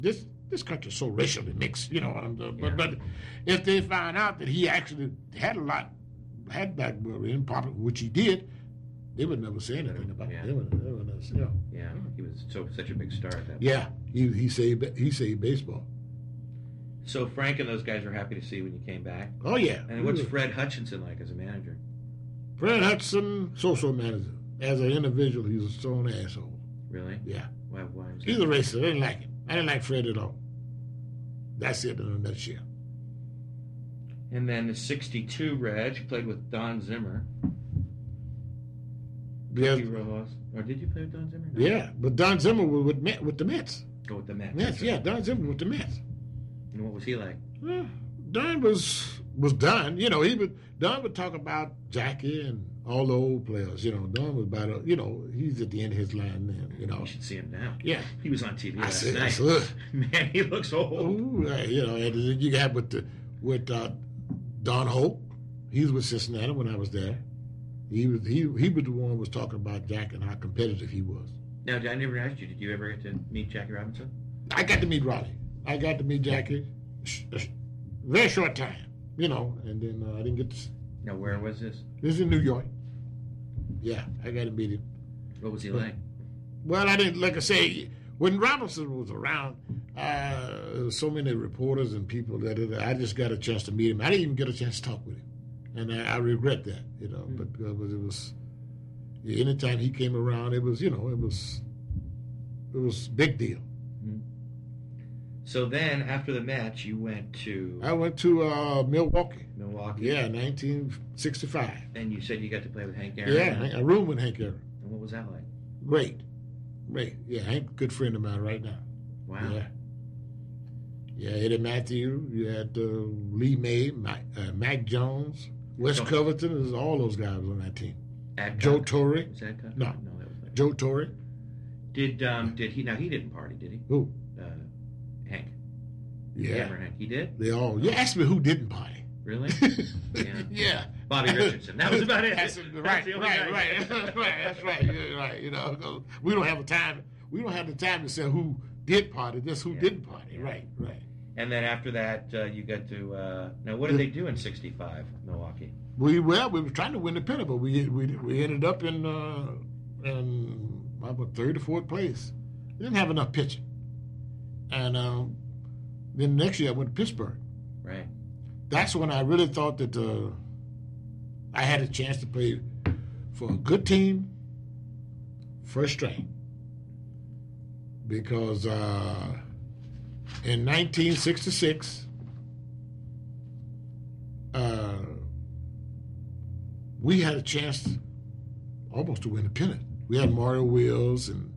this country's so racially mixed, but if they find out that he actually had black blood in Papa, which he did, they would never say anything about it. They would never say, Yeah, he was such a big star at that point. Yeah, he saved baseball. So Frank and those guys were happy to see you when you came back. Oh yeah. And what's Fred Hutchinson like as a manager? Fred Hutchinson, so manager. As an individual, he was so an asshole. Really? Yeah. Why was He's a racist. I didn't like him. I didn't like Fred at all. That's it in a nutshell. And then the 62 Reg, you played with Don Zimmer. Yes. Or did you play with Don Zimmer? No. Yeah, but Don Zimmer was with the Mets. Oh, with the Mets. Mets, yeah, Don Zimmer with the Mets. And what was he like? Well, Don was Don. Don would talk about Jackie and all the old players. Don was about he's at the end of his line then. You should see him now. Yeah, he was on TV last night. I said, man, he looks old. Ooh, and you got with Don Hope. He was with Cincinnati when I was there. He was the one who was talking about Jack and how competitive he was. Now, I never asked you. Did you ever get to meet Jackie Robinson? I got to meet Raleigh. I got to meet Jackie. Very short time, and then I didn't get to. Now, where was this? This is in New York. Yeah, I got to meet him. What was he like? Well, I didn't, like I say, when Robinson was around, there was so many reporters and people that I just got a chance to meet him. I didn't even get a chance to talk with him. And I regret that, but it was, anytime he came around, it was big deal. Mm-hmm. So then, after the match, you went to... I went to Milwaukee. Milwaukee? Yeah, 1965. And you said you got to play with Hank Aaron? Yeah, I roomed with Hank Aaron. And what was that like? Great. Yeah, Hank, good friend of mine right now. Wow. Yeah, Eddie Matthew, you had Lee May, Mac Jones, Wes Covington, there's all those guys on that team. Adcock. Joe Torre. Was Adcock? No, that was like Joe Torre. Did he? Now he didn't party, did he? Who? Hank. Yeah. Hank. He did. They all. You asked me who didn't party. Really? Yeah. Yeah. Bobby Richardson. That was about it. Right. That's right. You're right. We don't have the time. We don't have the time to say who did party. Just who didn't party. Yeah. Right. And then after that, you got to. Now, what did they do in '65, Milwaukee? We were trying to win the pennant, but we ended up in about third or fourth place. We didn't have enough pitching, and then next year I went to Pittsburgh. Right. That's when I really thought that I had a chance to play for a good team, first string, because in 1966. We had a chance almost to win the pennant. We had Mario Wills and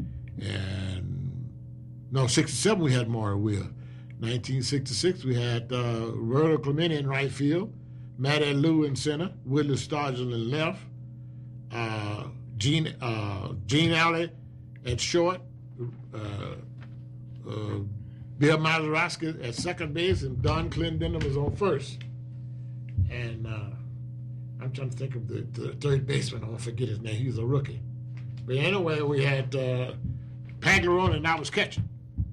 67 we had Mario Wills. 1966 we had Roberto Clemente in right field, Matty Lou in center, Willie Stargell in left, Gene Alley at short, Bill Mazeroski at second base, and Don Clendenin was on first. And I'm trying to think of the third baseman. I won't forget his name. He was a rookie. But anyway, we had Pagliarone, and I was catching.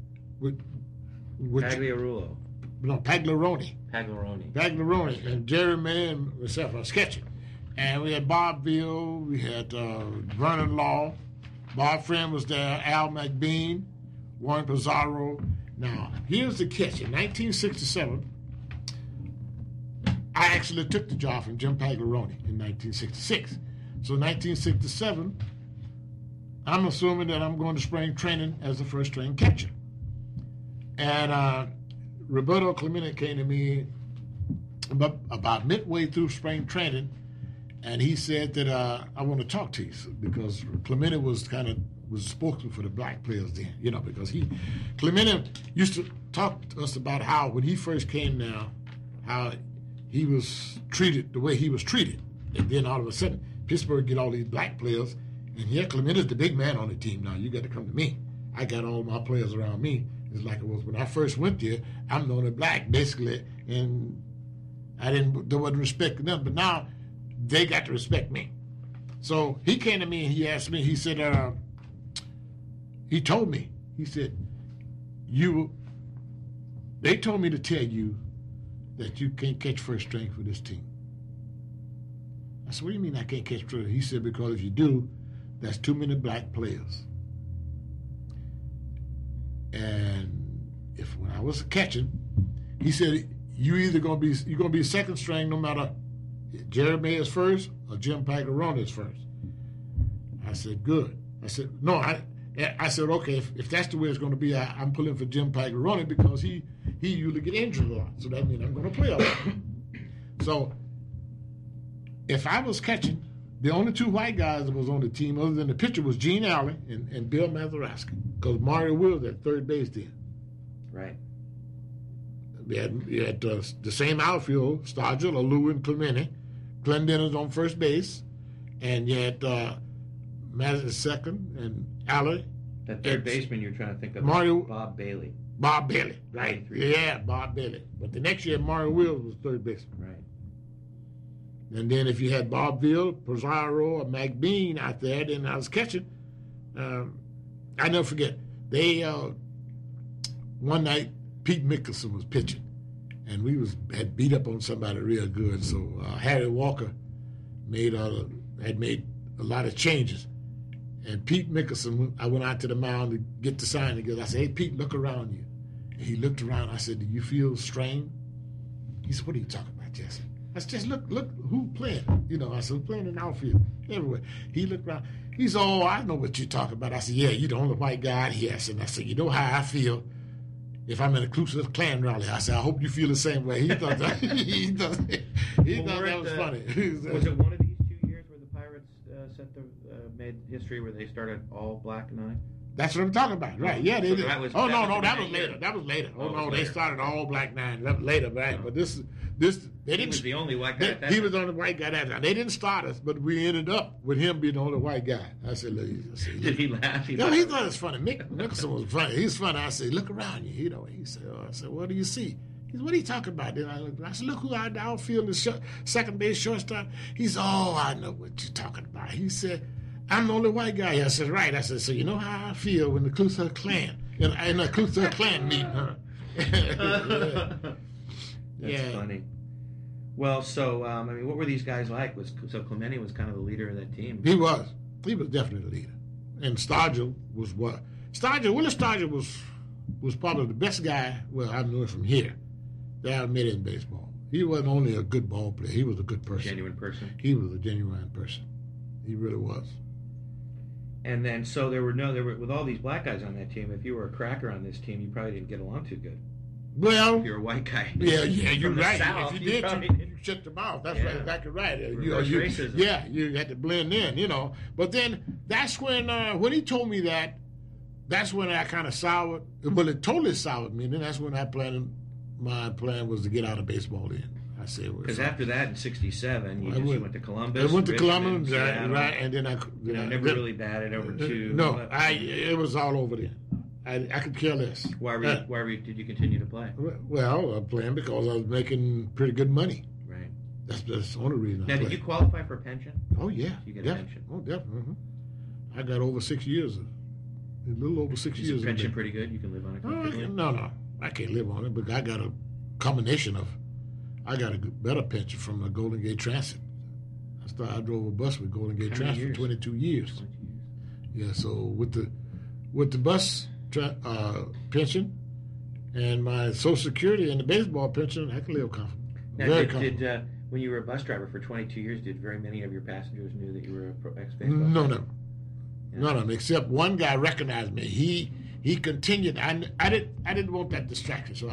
Pagliarulo. No, Pagliarone. Pagliarone. And Jerry May and myself, I was catching. And we had Bob Veal, we had Vernon Law, Bob Friend was there, Al McBean, Warren Pizarro. Now, here's the catch. In 1967, I actually took the job from Jim Pagliarone in 1966. So 1967, I'm assuming that I'm going to spring training as the first string catcher. And Roberto Clemente came to me about midway through spring training, and he said that I want to talk to you, because Clemente was spokesman for the black players then, because Clemente used to talk to us about how when he first came now, how he was treated the way he was treated. And then all of a sudden, Pittsburgh get all these black players, and Clemente's the big man on the team now. You got to come to me. I got all my players around me. It's like it was when I first went there. I'm the only black, basically, and there wasn't respect them. But now they got to respect me. So he came to me and he asked me, he said, he told me, he said, they told me to tell you that you can't catch first string for this team. I said, what do you mean I can't catch first? He said, because if you do, that's too many black players. And when I was catching, he said, you're gonna be second string no matter Jeremiah's first or Jim Pagaroni's first. I said, good. I said, no, I said, okay, if that's the way it's going to be, I'm pulling for Jim Pagaroni because he usually get injured a lot. So that means I'm going to play a lot. So if I was catching, the only two white guys that was on the team other than the pitcher was Gene Allen and Bill Mazeroski, because Mario Wills at third base then. Right. You had the same outfield, Stargell, Alou, and Clemente. Clendenin's on first base, and you had Madison second, and Alley. That third baseman you're trying to think of, Mario, Bob Bailey. Bob Bailey, right? Yeah, Bob Bailey. But the next year, Mario Wills was third baseman. Right. And then if you had Bob Ville, Pizarro, or McBean out there, then I was catching. I never forget. They one night Pete Mickelson was pitching, and we had beat up on somebody real good. So Harry Walker had made a lot of changes. And Pete Mickelson, I went out to the mound to get the sign together. I said, hey, Pete, look around you. And he looked around. I said, do you feel strained? He said, what are you talking about, Jesse? I said, just look who playing. You know, I said, playing in the outfield, everywhere. He looked around. He said, oh, I know what you're talking about. I said, yeah, you're the only white guy out here. And I said, you know how I feel if I'm in a Ku Klux Klan rally. I said, I hope you feel the same way. He thought that, that was funny. Was it one of these 2 years where the Pirates made history where they started all black nine? That's what I'm talking about, right? Yeah, they did. That was later. That was later. They started all black nine later, right? No. But this they didn't. He was the only white guy. He was the only white guy that time. They didn't start us, but we ended up with him being the only white guy. I said, look. Did he laugh? He thought it was funny. Mickelson was funny. He's funny. I said, look around you. You know, he said, I said, what do you see? He said, what are you talking about? Then I looked. I said, look who out the outfield is second base, shortstop. He said, oh, I know what you're talking about. He said, I'm the only white guy. I said, right. I said, so you know how I feel when the Ku Klux Klan in the Ku Klux Klan meeting, huh? That's funny. Well, so I mean, what were these guys like? So Clemente was kind of the leader of that team. He was definitely the leader, and Stargell was what? Willie Stargell was probably the best guy. Well, I knew it from here that I met in baseball. He wasn't only a good ball player; he was a good person. Genuine person. He was a genuine person. He really was. And then, so there were with all these black guys on that team. If you were a cracker on this team, you probably didn't get along too good. Well, if you're a white guy. Yeah, you're right. South, if you did, you shut them out. That's right, exactly right. Racism. Yeah, you had to blend in, you know. But then that's when he told me that, that's when I kind of soured. Well, it totally soured me. And then that's when my plan was to get out of baseball then. I said, because after that in '67, you went to Columbus. I went to Columbus, right, and then I never really batted over two. No, it was all over then. I could care less. Why did you continue to play? Well, I'm playing because I was making pretty good money. Right. That's the only reason. Now, did you qualify for a pension? Oh yeah. You get a pension. Oh, definitely. I got over 6 years. A little over 6 years. Is the pension pretty good? You can live on it comfortably? No, I can't live on it. But I got a combination of. I got a better pension from the Golden Gate Transit. I drove a bus with Golden Gate Transit for 22 years. Yeah, so with the bus pension and my Social Security and the baseball pension, I can live comfortable. Now, did when you were a bus driver for 22 years, did very many of your passengers knew that you were a ex-baseball player? No. None of them, except one guy recognized me. He continued. I didn't want that distraction, so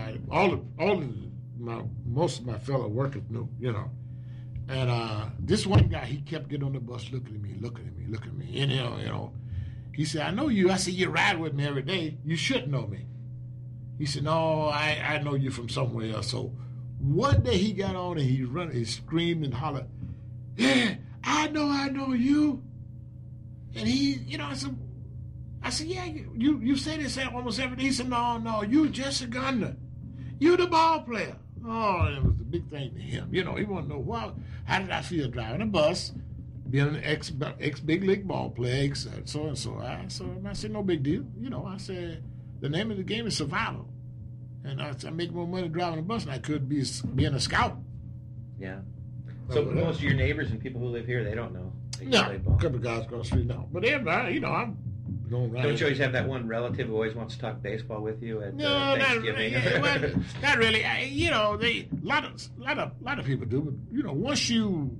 most of my fellow workers knew, you know. And this one guy, he kept getting on the bus, looking at me. And you know, he said, "I know you." I said, "You ride with me every day. You should know me." He said, "No, I know you from somewhere else." So one day he got on and he screamed and hollered, "Yeah, I know you." And he, you know, I said, "Yeah, you say this almost every day." He said, "No, you Jesse Gardner. You the ball player." Oh, it was a big thing to him. You know, he wanted to know, how did I feel driving a bus, being an ex big league ball player, so and so. I said, no big deal. You know, I said, the name of the game is survival. And I make more money driving a bus than I could being a scout. Yeah. So most of your neighbors and people who live here, they don't know that you No, play a ball. couple of guys across the street, no. But everybody, I'm going right. Don't you always have that one relative who always wants to talk baseball with you at No, Thanksgiving? not really. A lot of people do. But once you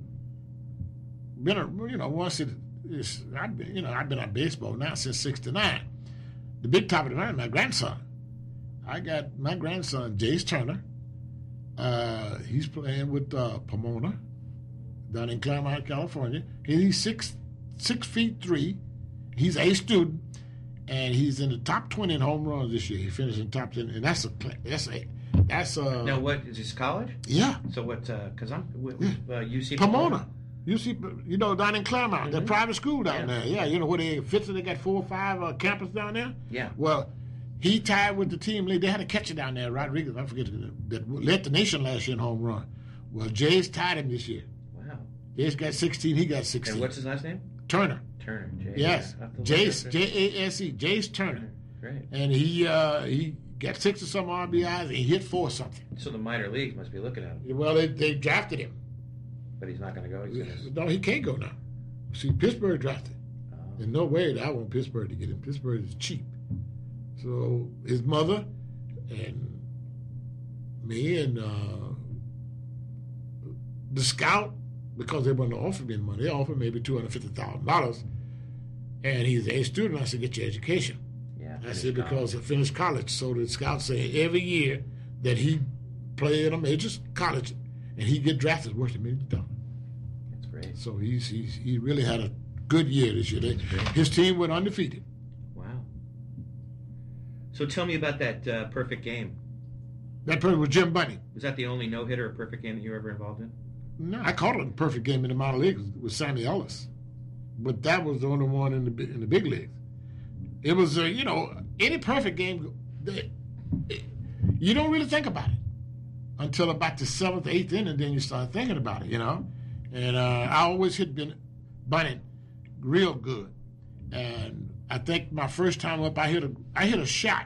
once I've been on baseball now since '69. The big top of the line, my grandson. I got my grandson, Jace Turner. He's playing with Pomona down in Claremont, California. He's 6'3". He's a student, and he's in the top 20 in home runs this year. He finished in top 10, and that's Now, what is this, college? Yeah. So what? Because I'm UC Pomona. Down in Claremont, the private school down there. Yeah, where they got 4 or 5 campus down there. Yeah. Well, he tied with the team lead. They had a catcher down there, Rodriguez, I forget, that led the nation last year in home run. Well, Jay's tied him this year. Wow. Jay's got 16. He got 16. And what's his last name? Turner. Turner. Jay. Yes. Jace. Jase. Jace Turner. Great. And he got 6 or some RBIs and he hit 4 something. So the minor leagues must be looking at him. Well, they drafted him. But he's not going to go. No, he can't go now. See, Pittsburgh drafted. There's no way that I want Pittsburgh to get him. Pittsburgh is cheap. So his mother and me and the scout, because they wanted to offer me money, they offered maybe $250,000. And he's a student. I said, get your education. Yeah. I said, because I finished college. So the scout said every year that he played in a major college and he get drafted worth $1 million. That's great. So he really had a good year this year. His team went undefeated. Wow. So tell me about that perfect game. That perfect was Jim Bunning. Was that the only no-hitter or perfect game that you were ever involved in? No, I called it a perfect game in the minor leagues with Sammy Ellis, but that was the only one in the big leagues. It was any perfect game. You don't really think about it until about the 7th, 8th inning, then you start thinking about it. And I always hit Bunning real good. And I think my first time up, I hit a shot.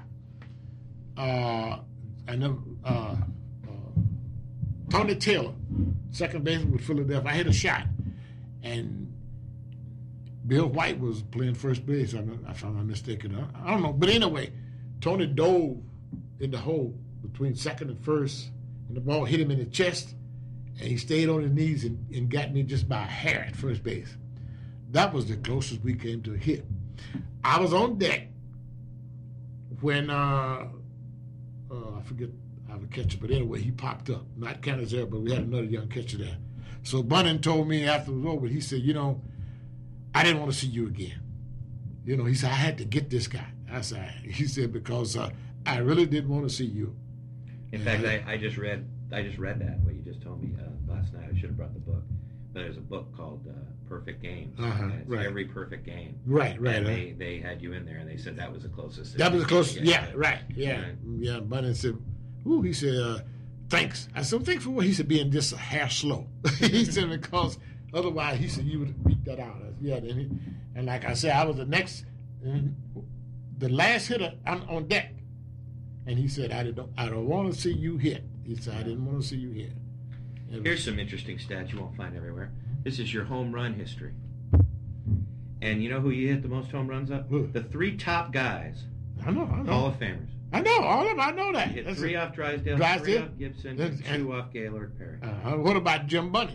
Tony Taylor, second baseman with Philadelphia. I hit a shot, and Bill White was playing first base. If I'm not mistaken, I don't know. But anyway, Tony dove in the hole between second and first, and the ball hit him in the chest, and he stayed on his knees and got me just by a hair at first base. That was the closest we came to a hit. I was on deck when I forget how the catcher, but anyway, he popped up. Not Canizero, but we had another young catcher there. So Bunning told me after it was over, he said, I didn't want to see you again. He said, I had to get this guy. He said, because I really didn't want to see you. In fact, I just read that, what you just told me last night. I should have brought the book. But there's a book called Perfect Game. And it's right. Every perfect game. Right. And they had you in there, and they said that was the closest. That was the closest. Yeah, right. Yeah. Yeah. Bunning said, ooh, he said, thanks. I said, thanks for what? He said, being just a hair slow. He said, because otherwise, he said, you would have beat that out. Yeah. And like I said, I was the last hitter on deck. And he said, I don't want to see you hit. He said, I didn't want to see you hit. Here's some interesting stats you won't find everywhere. This is your home run history. And you know who you hit the most home runs up? Who? The 3 top guys. I know. Hall of Famers. I know, all of them. I know that. You hit 3 off Drysdale, 3 off Gibson, and 2 off Gaylord Perry. What about Jim Bunning?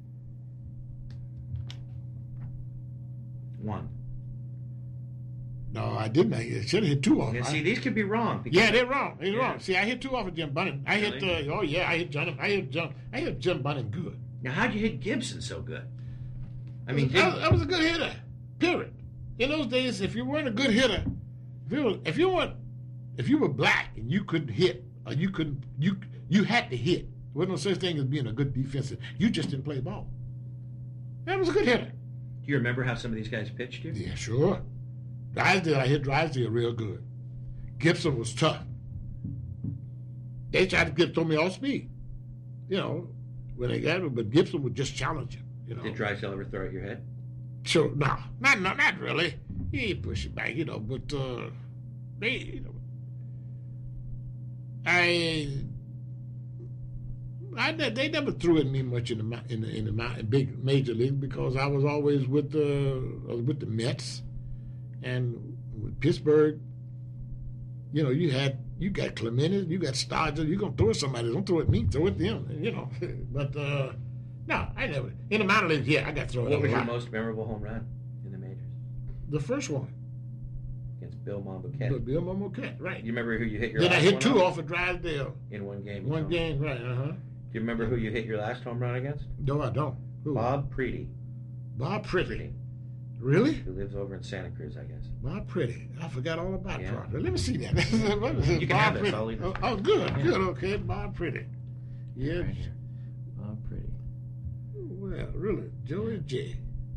1. No, I didn't. I should have hit 2 off. Yeah, see, these could be wrong. Yeah, they're wrong. They're wrong. See, I hit 2 off of Jim Bunning. I hit Jim Bunning good. Now, how'd you hit Gibson so good? I mean, I was a good hitter. Period. In those days, if you weren't a good hitter, if you were black and you couldn't hit, or you had to hit. There wasn't no such thing as being a good defensive. You just didn't play ball. I was a good hitter. Do you remember how some of these guys pitched you? Yeah, sure. I hit Drysdale real good. Gibson was tough. They tried to throw me off speed. When they got me, but Gibson was just challenging. Did Drysdale ever throw at your head? Sure, no, not really. He pushed it back, but they never threw at me much in the big major league because I was always with the Mets and with Pittsburgh. You know, you got Clemente, you got Stodger. You gonna throw at somebody? Don't throw at me. Throw at them. You know. But no, I never in the minor leagues. Yeah, I got thrown. What was your most memorable home run in the majors? The first one. Bill Monboquette. Bill Monboquette, right. You remember who you hit your last last one? Then I hit one two off off of Drysdale. In one game. One game, right, Do you remember who you hit your last home run against? No, I don't. Who? Bob Pretty. Bob Pretty. Really? Who lives over in Santa Cruz, I guess. Bob Pretty. I forgot all about yeah. Bob. Let me see that. You can have this. I'll leave this. Oh, good, yeah. Good, okay. Bob Pretty. Yeah. Right here. Bob Pretty. Well, really, Joey J.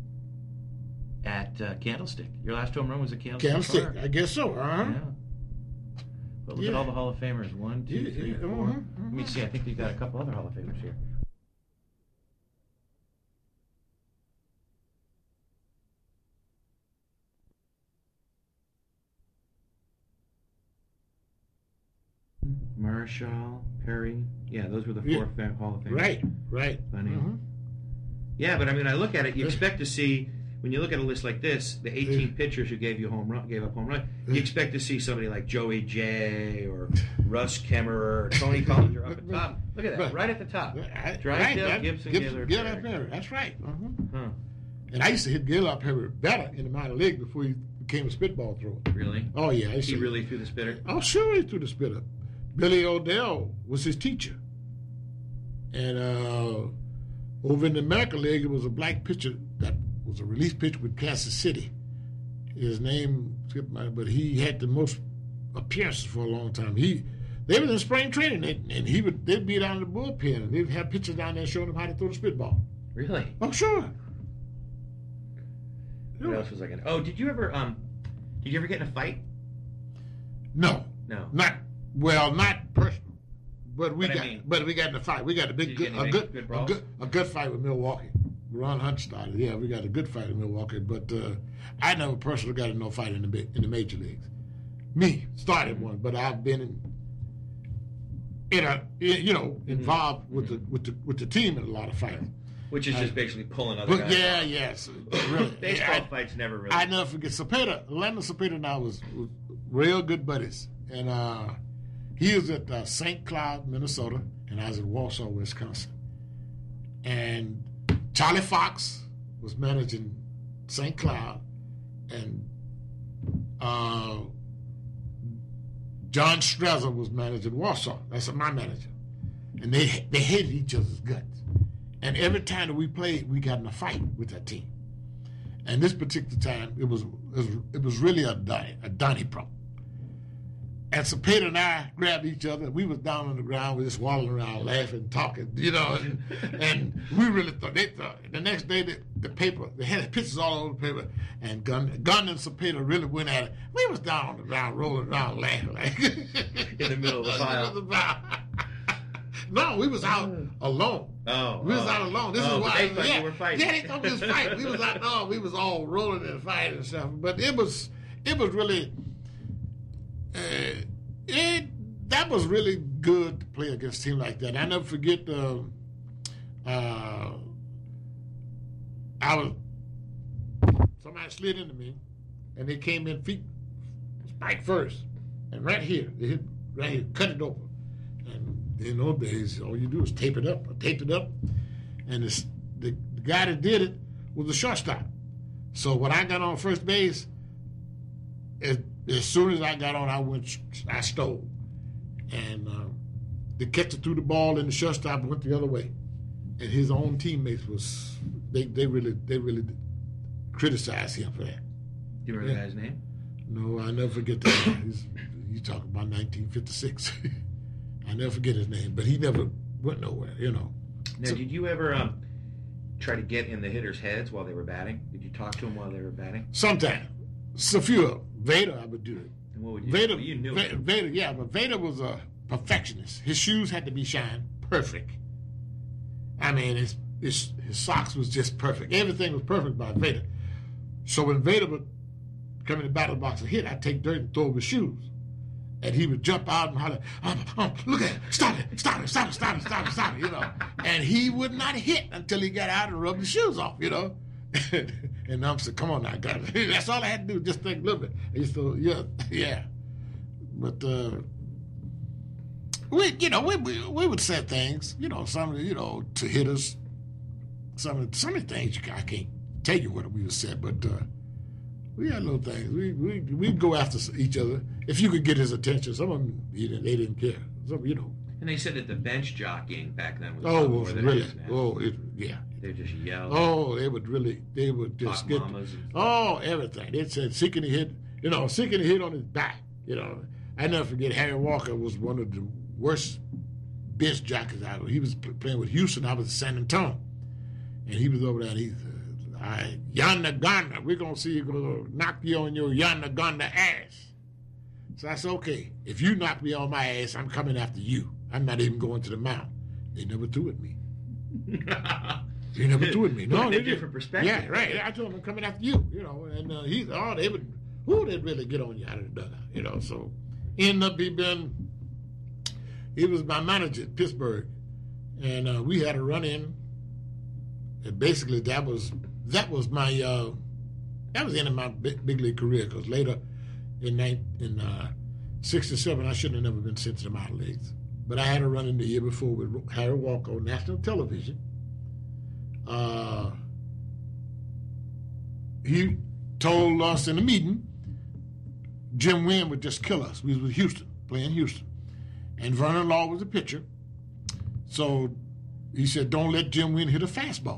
At Candlestick. Your last home run was at Candlestick. Candlestick, I guess so. Yeah. But look at all the Hall of Famers. 1, 2, 3, 4. Let me see. I think we've got a couple other Hall of Famers here. Marshall, Perry. Yeah, those were the 4 Hall of Famers. Right. Funny. Yeah, but I mean, I look at it. You expect to see, when you look at a list like this, the 18 pitchers who gave up home run. You expect to see somebody like Joey J. or Russ Kemmerer or Tony Collinger up at the top. Look at that, right at the top. Drysdale, Gibson, Gaylord. That's right. And I used to hit Gaylord Perry better in the minor league before he became a spitball thrower. Really? Oh, yeah. He really threw the spitter? Oh, sure he threw the spitter. Billy Odell was his teacher. And over in the American League, it was a black pitcher that was a relief pitcher with Kansas City. His name skipped my, but he had the most appearances for a long time. They were in spring training, and they'd be down in the bullpen, and they'd have pitchers down there showing them how to throw the spitball. Really? Oh, sure. What else was I gonna? Oh, did you ever get in a fight? No. Not personal. But we got in a fight. We got a good fight with Milwaukee. Ron Hunt started. Yeah, we got a good fight in Milwaukee. But I never personally got in no fight in the major leagues. Me started one, but I've been involved with the team in a lot of fights. Which is just basically pulling other guys. Yes. Really. Baseball fights never really. I never forget Orlando Cepeda and I was real good buddies. And he was at St. Cloud, Minnesota, and I was in Warsaw, Wisconsin. And Charlie Fox was managing St. Cloud, and John Strezza was managing Warsaw. That's my manager. And they hated each other's guts. And every time that we played, we got in a fight with that team. And this particular time, it was really a Donnybrook. And Cepeda and I grabbed each other. We was down on the ground, we just waddling around, laughing, talking, and we really thought. They thought the next day the paper, they had pictures all over the paper, and Gunn and Cepeda really went at it. We was down on the ground, rolling around, laughing like in the middle of the file. No, we was out alone. Oh, we was out alone. This is why. They were fighting. Yeah, they thought we was fighting. We was out. No, we was all rolling and fighting and stuff. But it was really. That was really good to play against a team like that. I never forget. Somebody slid into me, and they came in feet spike first, and right here they hit right here, cut it open. And in those days, all you do is tape it up. I taped it up, and the guy that did it was a shortstop. So when I got on first base, as soon as I got on, I stole. And the catcher threw the ball, and the shortstop went the other way. And his own teammates they really criticized him for that. Do you remember the guy's name? No, I never forget that. You talking about 1956. I never forget his name, but he never went nowhere, Now, did you ever try to get in the hitters' heads while they were batting? Did you talk to them while they were batting? Sometimes. So few of them. Vader, I would do it. And what would you Vader, do? You knew it. Vader, yeah, but Vader was a perfectionist. His shoes had to be shined perfect. I mean, his socks was just perfect. Everything was perfect by Vader. So when Vader would come in the battle box and hit, I'd take dirt and throw over his shoes. And he would jump out and holler, look at it, stop it, you know. And he would not hit until he got out and rubbed his shoes off, you know. And I'm saying, come on now, guys. That's all I had to do, just think a little bit. And he said, yeah. But we would say things, you know, some, you know, to hit us. Some of the things I can't tell you what we would say, but we had little things. We'd go after each other if you could get his attention. Some of them, they didn't care. Some, you know. And they said that the bench jockeying back then was more than really. Yeah. They just yelled. Oh, they would just get everything. They said seeking to hit on his back. You know, I never forget Harry Walker was one of the worst bench jockeys out. He was playing with Houston. I was in San Antonio, and he was over there. And he said, "All right, Yonaganda, we're gonna see you gonna knock you on your Yonaganda ass." So I said, "Okay, if you knock me on my ass, I'm coming after you. I'm not even going to the mound." They never threw at me. They never threw at me. No, they different perspective. Yeah, right. I told them I'm coming after you. You know, and they'd really get on you out of the dugout. You know, so ended up he was my manager at Pittsburgh, and we had a run in. And basically, that was my that was the end of my big league career, because later in '67 I shouldn't have never been sent to the minor leagues, but I had a run in the year before with Harry Walker on national television. He told us in a meeting Jim Wynn would just kill us. We was with Houston, playing Houston, and Vernon Law was the pitcher. So he said, "Don't let Jim Wynn hit a fastball."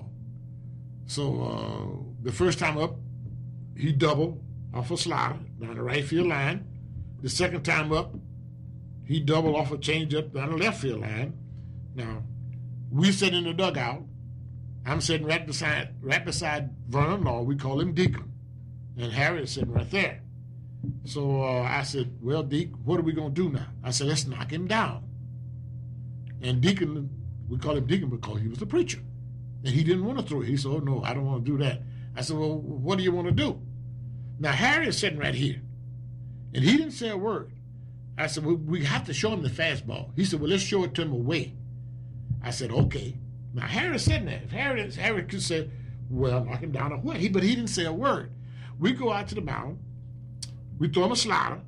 So the first time up, he doubled off a slider down the right field line. The second time up, he doubled off a changeup down the left field line. Now, we sit in the dugout. I'm sitting right beside Vernon Law. We call him Deacon, and Harry is sitting right there. So I said, "Well, Deke, what are we gonna do now?" I said, "Let's knock him down." And Deacon, we call him Deacon because he was the preacher. And he didn't want to throw it. He said, "Oh, no, I don't want to do that." I said, "Well, what do you want to do?" Now, Harry is sitting right here. And he didn't say a word. I said, "Well, we have to show him the fastball." He said, "Well, let's show it to him away." I said, "Okay." Now, Harry's sitting there. If Harry could say, "Well, knock him down away," but he didn't say a word. We go out to the mound. We throw him a slider.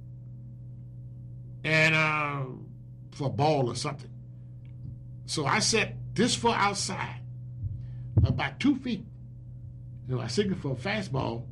And for a ball or something. So I set this far outside, about 2 feet. You know, I signaled for a fastball,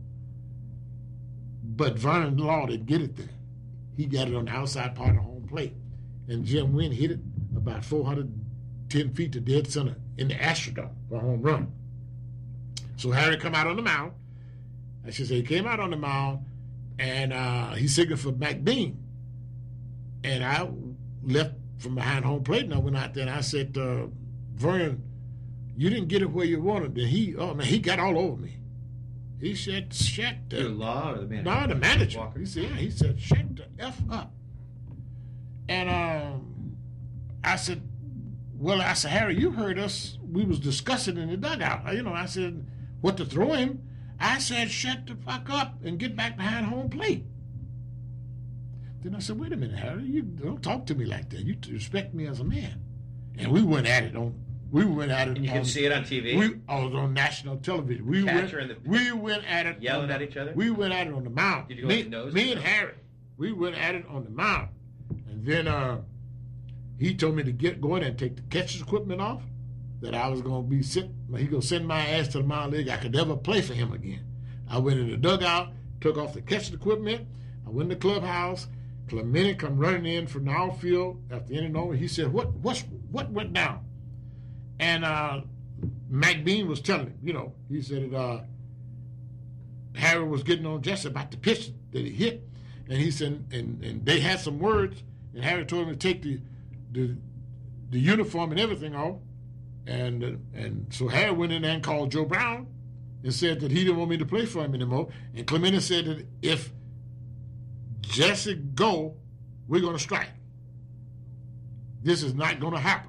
but Vernon Law didn't get it there. He got it on the outside part of the home plate. And Jim Wynn hit it about 410 feet to dead center in the Astrodome for a home run. So Harry come out on the mound. I should say he came out on the mound, and he signaled for McBean. And I left from behind home plate, and I went out there and I said, "Vernon, you didn't get it where you wanted." And he got all over me. He said, "Shut the..." Law or the manager? No, the manager. Walker. He said, "Shut the F up." And I said, "Harry, you heard us. We was discussing in the dugout." You know, I said, "What to throw him?" I said, "Shut the fuck up and get back behind home plate." Then I said, "Wait a minute, Harry, you don't talk to me like that. You respect me as a man." And we went at it. And you can see it on TV? I was on national television. We went at it. Yelling at each other? We went at it on the mound. Did you go with nose? Me and Harry. We went at it on the mound. And then he told me to go in and take the catcher's equipment off, that I was going to be sick. He going to send my ass to the minor league. I could never play for him again. I went in the dugout, took off the catcher's equipment. I went in the clubhouse. Clemente come running in from the outfield after the inning over. He said, what went down? And McBean was telling him, you know, he said that Harry was getting on Jesse about the pitch that he hit. And he said, and they had some words, and Harry told him to take the uniform and everything off. And so Harry went in there and called Joe Brown and said that he didn't want me to play for him anymore. And Clemente said that if Jesse go, we're going to strike. This is not going to happen.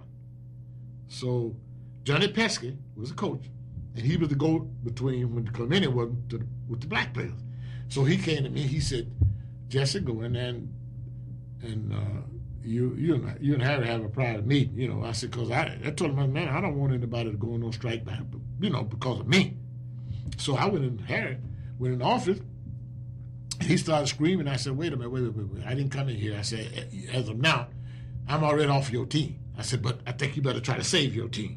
So Johnny Pesky was the coach, and he was the go-between when Clemente wasn't with the black players. So he came to me. He said, "Jesse, go in there and and you and Harry have a private meeting. You know, I said, because I told him, man, I don't want anybody to go on no strike back, because of me. So I went in the office. He started screaming. I said, wait a minute, wait. I didn't come in here. I said, as of now, I'm already off your team. I said, but I think you better try to save your team.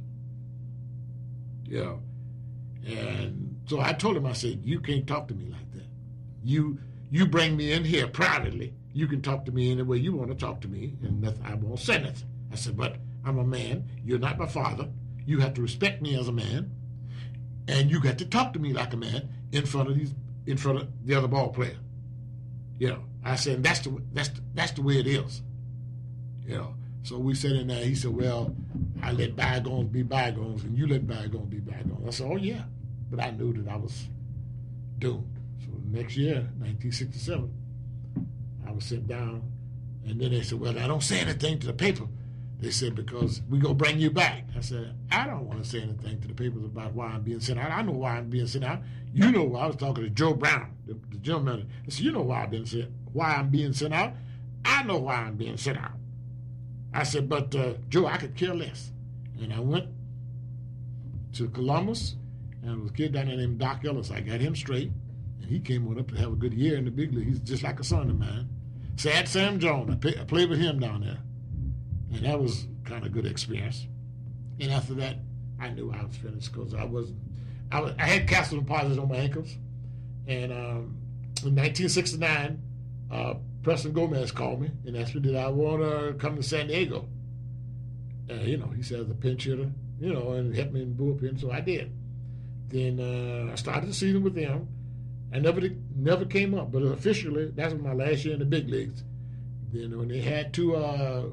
And so I told him, I said, you can't talk to me like that. You bring me in here privately. You can talk to me any way you want to talk to me, and I won't say nothing. I said, but I'm a man. You're not my father. You have to respect me as a man, and you got to talk to me like a man in front of the other ball player. I said, that's the way it is. So we sat in there. He said, well, I let bygones be bygones, and you let bygones be bygones. I said, oh yeah, but I knew that I was doomed. So the next year, 1967, I was sent down, and then they said, well, I don't say anything to the paper. They said, because we going to bring you back. I said, I don't want to say anything to the papers about why I'm being sent out. I know why I'm being sent out. You know why. I was talking to Joe Brown, the general manager. I said, you know why I'm being sent out. I know why I'm being sent out. I said, but Joe, I could care less. And I went to Columbus, and there was a kid down there named Doc Ellis. I got him straight, and he came on up to have a good year in the big league. He's just like a son of mine. Sad Sam Jones. I played with him down there. And that was kind of a good experience. And after that, I knew I was finished because I had calcium deposits on my ankles. And in 1969, Preston Gomez called me and asked me, did I want to come to San Diego? He said, as a pinch hitter, and help me in the bullpen, so I did. Then I started the season with them. I never came up, but officially, that was my last year in the big leagues. Then when they had to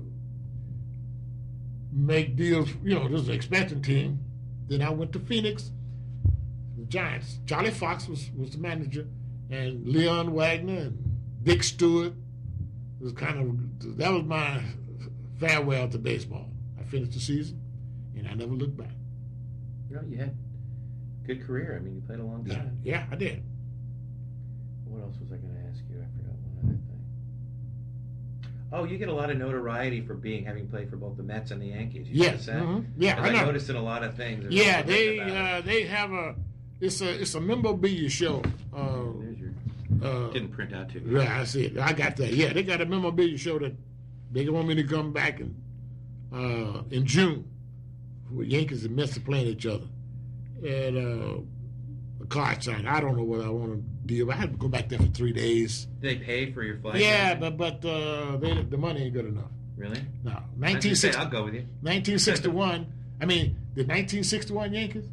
make deals, this was an expansion team, then I went to Phoenix, the Giants. Charlie Fox was the manager, and Leon Wagner and Dick Stewart. That was my farewell to baseball. I finished the season, and I never looked back. You had a good career. I mean, you played a long time. Yeah, I did. What else was I going to ask you? I forgot one other thing. Oh, you get a lot of notoriety for having played for both the Mets and the Yankees. Yes. Mm-hmm. Yeah, I noticed in a lot of things. Yeah, they have it's a memorabilia show. There's your didn't print out too. Yeah, I see it. I got that. Yeah, they got a memorabilia show that they want me to come back in June. With Yankees and Mets are playing each other, and a card sign. I don't know what I want to deal. I had to go back there for 3 days. Did they pay for your flight? Yeah, but the money ain't good enough. Really? No. 1960. I'll go with you. 1961. I mean, the 1961 Yankees.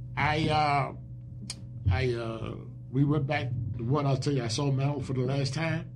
We went back. The one I'll tell you, I saw Mel for the last time.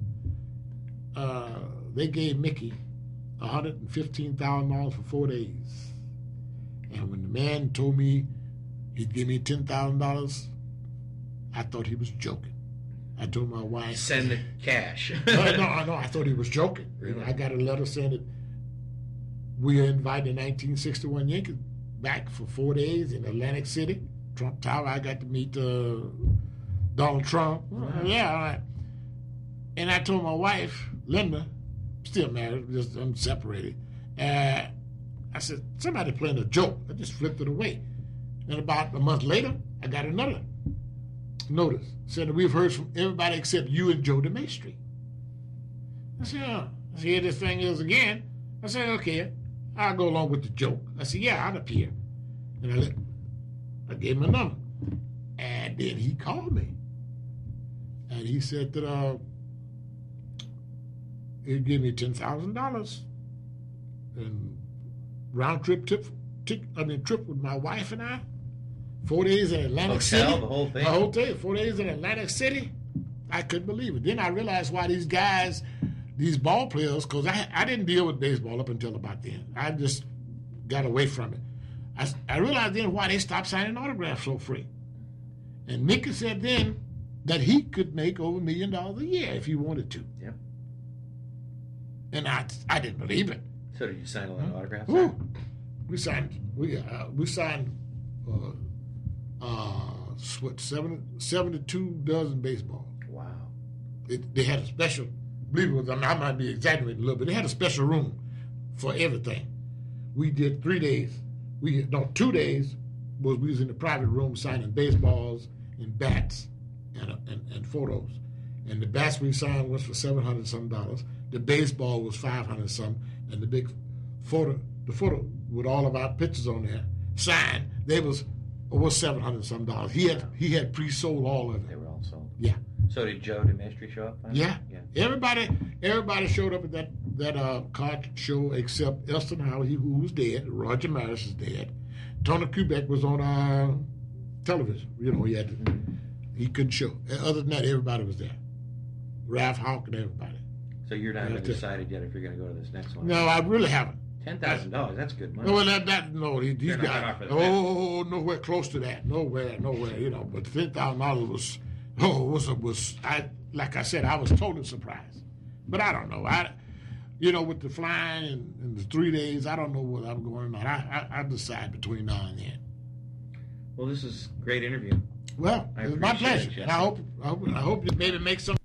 They gave Mickey $115,000 for 4 days, and when the man told me he'd give me $10,000, I thought he was joking. I told my wife, "Send the cash." No, I thought he was joking. Really? I got a letter saying that we are invited 1961 Yankees back for 4 days in Atlantic City, Trump Tower. I got to meet Donald Trump. Wow. Yeah, all right. And I told my wife, Linda, still married, just I'm separated. I said, somebody playing a joke. I just flipped it away. And about a month later, I got another notice. Said that we've heard from everybody except you and Joe DeMaestri. I said, I said, here this thing is again. I said, okay, I'll go along with the joke. I said, yeah, I'll appear. And I gave him a number. And then he called me. And he said that he'd give me $10,000 and round trip with my wife and I. 4 days in Atlantic City. The whole thing. The whole thing. 4 days in Atlantic City. I couldn't believe it. Then I realized why these guys, these ball players, because I didn't deal with baseball up until about then. I just got away from it. I realized then why they stopped signing autographs so free. And Mickey said then that he could make over $1 million a year if he wanted to. Yep. And I didn't believe it. So did you sign a lot of autographs? Ooh. We signed 72 dozen baseballs. Wow. They had a special believe it was, I might be exaggerating a little bit. They had a special room for everything. We did 3 days. 2 days we was in the private room signing baseballs and bats and photos. And the bats we signed was for $700 some. The baseball was $500 some, and the big photo with all of our pictures on there signed, they was $700 some. He had pre-sold all of it. They were all sold. Yeah. So did Joe DeMaestri show up? Yeah. Everybody showed up at that card show except Elston Howell, who was dead. Roger Maris is dead. Tony Kubek was on television. You know, he couldn't show. Other than that, everybody was there. Ralph Hawk and everybody. So you're not even decided yet if you're going to go to this next one? No, I really haven't. $10,000, that's good money. No, well, he's got nowhere close to that. Nowhere, you know. But $10,000 was like I said, I was totally surprised. But I don't know. With the flying and the 3 days, I don't know whether I'm going or not. I decide between now and then. Well, this is a great interview. Well, it was my pleasure. And I hope you maybe make some